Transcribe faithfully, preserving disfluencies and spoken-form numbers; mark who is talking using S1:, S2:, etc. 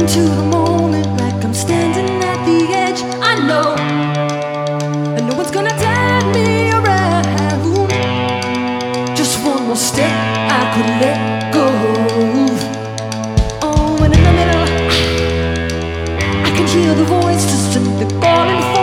S1: into the moment like I'm standing at the edge. I know, and no one's gonna turn me around. Just one more step I could let go. Oh, and in the middle I can hear the voice just simply falling.